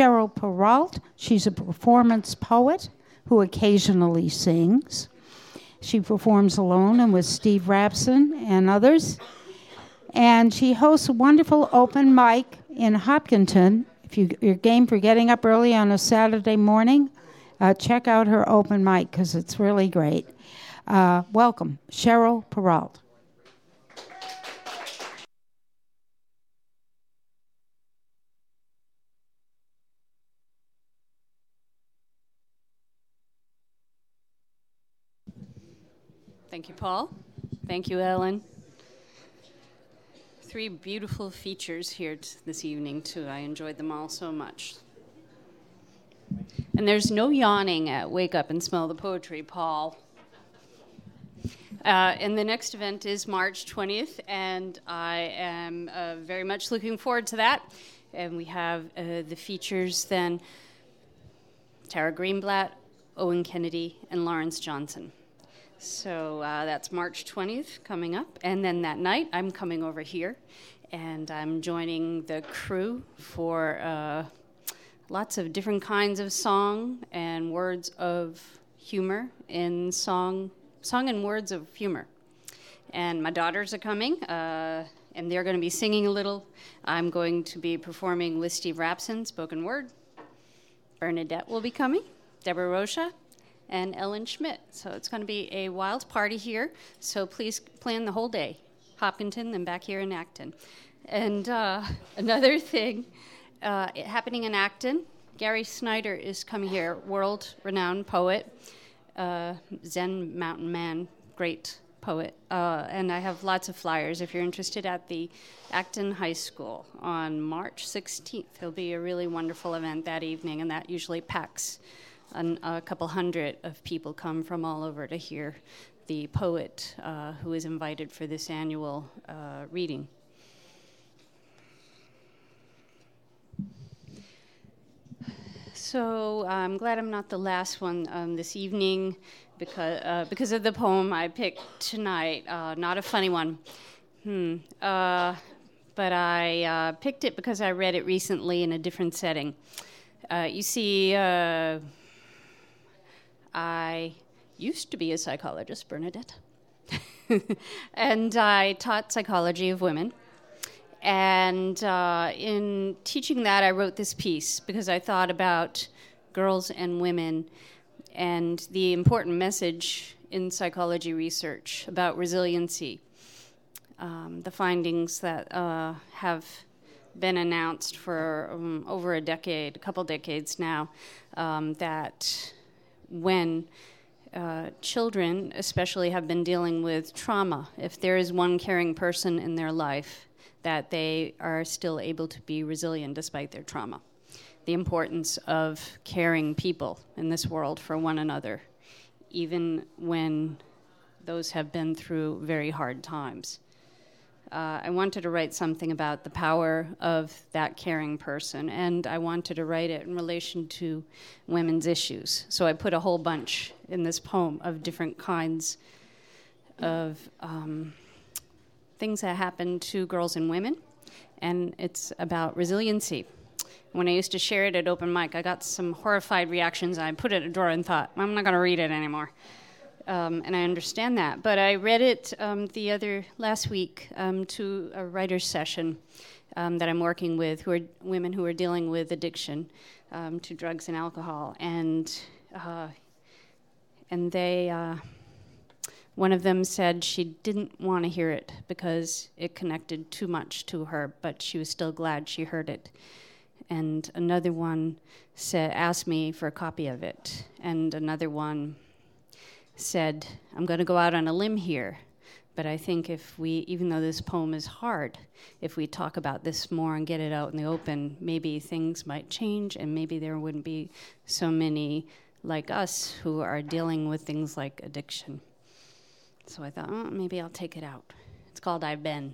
Cheryl Peralt. She's a performance poet who occasionally sings. She performs alone and with Steve Rapson and others. And she hosts a wonderful open mic in Hopkinton. If you're game for getting up early on a Saturday morning, check out her open mic because it's really great. Welcome, Cheryl Peralt. Thank you, Paul. Thank you, Ellen. 3 beautiful features here this evening, too. I enjoyed them all so much. And there's no yawning at Wake Up and Smell the Poetry, Paul. And the next event is March 20th, and I am very much looking forward to that. And we have the features then, Tara Greenblatt, Owen Kennedy, and Lawrence Johnson. So that's March 20th coming up. And then that night, I'm coming over here, and I'm joining the crew for lots of different kinds of song and words of humor in song and words of humor. And my daughters are coming, and they're going to be singing a little. I'm going to be performing with Steve Rapson, spoken word. Bernadette will be coming, Deborah Rocha, and Ellen Schmidt. So it's going to be a wild party here. So please plan the whole day. Hopkinton, then back here in Acton. And another thing happening in Acton, Gary Snyder is coming here, world-renowned poet, Zen Mountain Man, great poet. And I have lots of flyers if you're interested at the Acton High School on March 16th. There'll be a really wonderful event that evening, and that usually packs a couple hundred of people come from all over to hear the poet who is invited for this annual reading. So I'm glad I'm not the last one this evening because of the poem I picked tonight. Not a funny one. But I picked it because I read it recently in a different setting. You see, I used to be a psychologist, Bernadette, and I taught psychology of women. And in teaching that, I wrote this piece because I thought about girls and women and the important message in psychology research about resiliency, the findings that have been announced for over a couple decades now, that when children especially have been dealing with trauma, if there is one caring person in their life, that they are still able to be resilient despite their trauma. The importance of caring people in this world for one another, even when those have been through very hard times. I wanted to write something about the power of that caring person, and I wanted to write it in relation to women's issues. So I put a whole bunch in this poem of different kinds of things that happen to girls and women, and it's about resiliency. When I used to share it at open mic, I got some horrified reactions. I put it in a drawer and thought, I'm not going to read it anymore. And I understand that. But I read it last week to a writer's session that I'm working with, who are women who are dealing with addiction to drugs and alcohol. And they, one of them said she didn't want to hear it because it connected too much to her, but she was still glad she heard it. And another one asked me for a copy of it. And another one said, I'm going to go out on a limb here, but I think even though this poem is hard, if we talk about this more and get it out in the open, maybe things might change, and maybe there wouldn't be so many like us who are dealing with things like addiction. So I thought, maybe I'll take it out. It's called I've Been.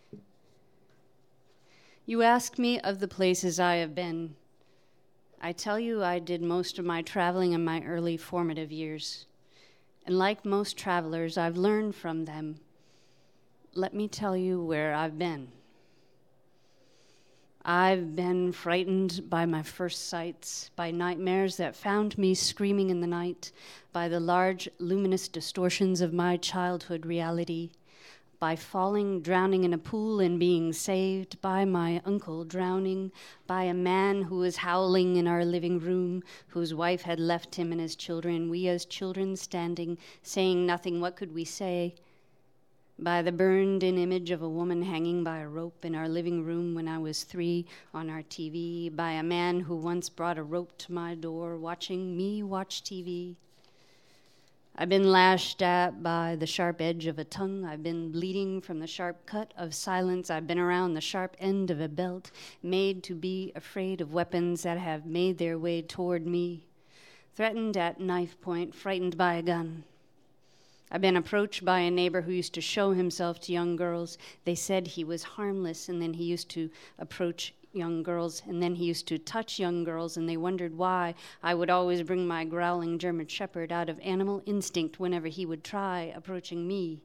You ask me of the places I have been. I tell you I did most of my traveling in my early formative years. And like most travelers, I've learned from them. Let me tell you where I've been. I've been frightened by my first sights, by nightmares that found me screaming in the night, by the large, luminous distortions of my childhood reality, by falling, drowning in a pool and being saved, by my uncle drowning, by a man who was howling in our living room, whose wife had left him and his children, we as children standing, saying nothing, what could we say? By the burned-in image of a woman hanging by a rope in our living room when I was 3 on our TV, by a man who once brought a rope to my door, watching me watch TV. I've been lashed at by the sharp edge of a tongue. I've been bleeding from the sharp cut of silence. I've been around the sharp end of a belt, made to be afraid of weapons that have made their way toward me, threatened at knife point, frightened by a gun. I've been approached by a neighbor who used to show himself to young girls. They said he was harmless, and then he used to approach young girls, and then he used to touch young girls, and they wondered why I would always bring my growling German Shepherd out of animal instinct whenever he would try approaching me.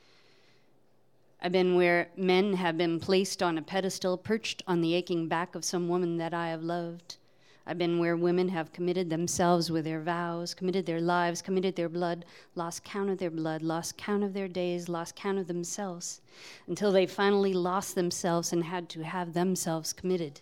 I've been where men have been placed on a pedestal, perched on the aching back of some woman that I have loved. I've been where women have committed themselves with their vows, committed their lives, committed their blood, lost count of their blood, lost count of their days, lost count of themselves, until they finally lost themselves and had to have themselves committed.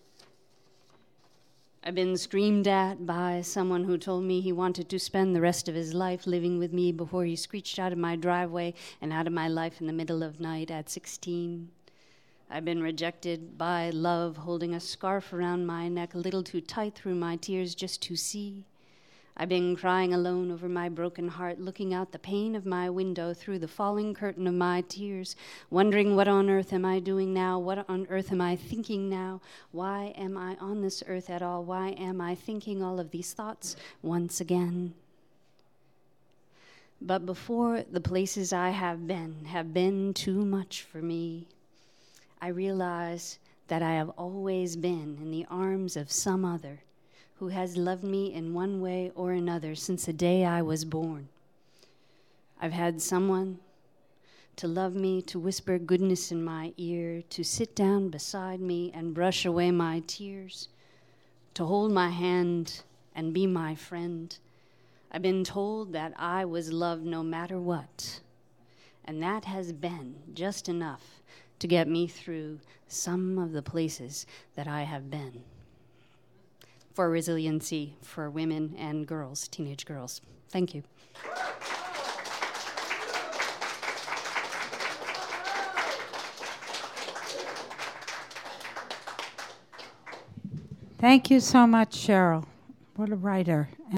I've been screamed at by someone who told me he wanted to spend the rest of his life living with me before he screeched out of my driveway and out of my life in the middle of night at 16. I've been rejected by love, holding a scarf around my neck, a little too tight through my tears just to see. I've been crying alone over my broken heart, looking out the pane of my window through the falling curtain of my tears, wondering what on earth am I doing now? What on earth am I thinking now? Why am I on this earth at all? Why am I thinking all of these thoughts once again? But before the places I have been too much for me, I realize that I have always been in the arms of some other who has loved me in one way or another since the day I was born. I've had someone to love me, to whisper goodness in my ear, to sit down beside me and brush away my tears, to hold my hand and be my friend. I've been told that I was loved no matter what, and that has been just enough to get me through some of the places that I have been. For resiliency for women and girls, teenage girls. Thank you. Thank you so much, Cheryl. What a writer.